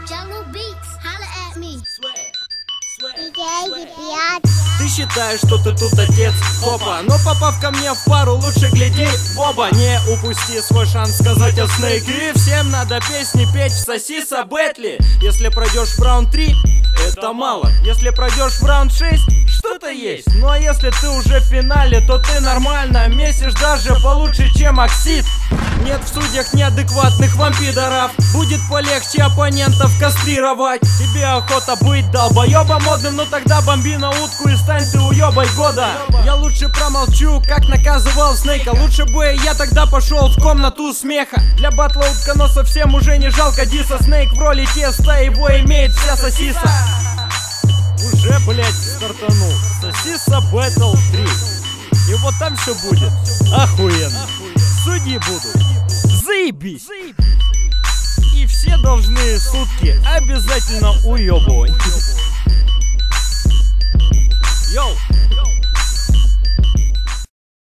Jungle Beats, holla at me. Ты считаешь, что ты тут отец, хопа, но попав ко мне в пару, лучше гляди в оба. Не упусти свой шанс сказать о Снейк. И всем надо песни петь в Соси-Са Бэтли. Если пройдешь в раунд 3, это мало. Если пройдешь в раунд 6, что-то есть. Ну а если ты уже в финале, то ты нормально месишь даже получше, чем Оксид. Нет в судьях неадекватных вампидоров. Будет полегче оппонентов кастрировать. Тебе охота быть долбоебом модным, ну тогда бомби на утку и стань ты уебой года. Я лучше промолчу, как наказывал Снейка. Лучше бы я тогда пошел в комнату смеха. Для батла утконосов всем уже не жалко диса. Снейк в роли теста, его имеет вся Соси-Са. Уже, блять, стартанул Соси-Са Бэтл 3. И вот там все будет охуенно. Судьи будут заебись. И все должны сутки обязательно уебывать.